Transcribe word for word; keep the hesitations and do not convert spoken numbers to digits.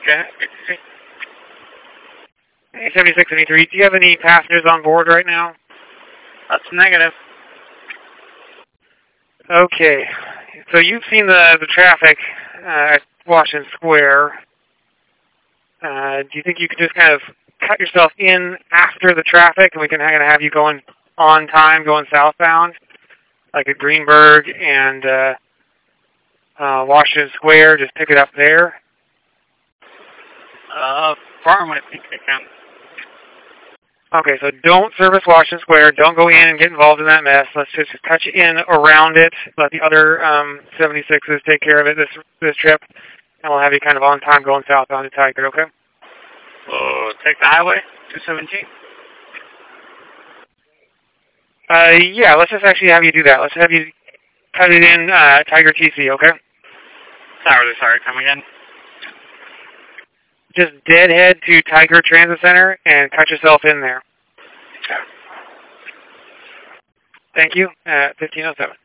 Okay. Hey, seventy-six seventy-three, do you have any passengers on board right now? That's negative. Okay. So you've seen the, the traffic uh, at Washington Square. Uh, do you think you could just kind of cut yourself in after the traffic and we can kind of have you going on time, going southbound, like at Greenberg and uh, uh, Washington Square, just pick it up there? Uh, farm, I think I can. Okay, so don't service Washington Square. Don't go in and get involved in that mess. Let's just cut you in around it. Let the other um, seventy-sixes take care of it this this trip, and we'll have you kind of on time going southbound to Tiger, okay? We'll take the highway, two seventeen. Uh, yeah, let's just actually have you do that. Let's have you cut it in uh, Tiger T C, okay? Not really sorry, come again. Just deadhead to Tiger Transit Center and cut yourself in there. Thank you. Uh, fifteen oh seven.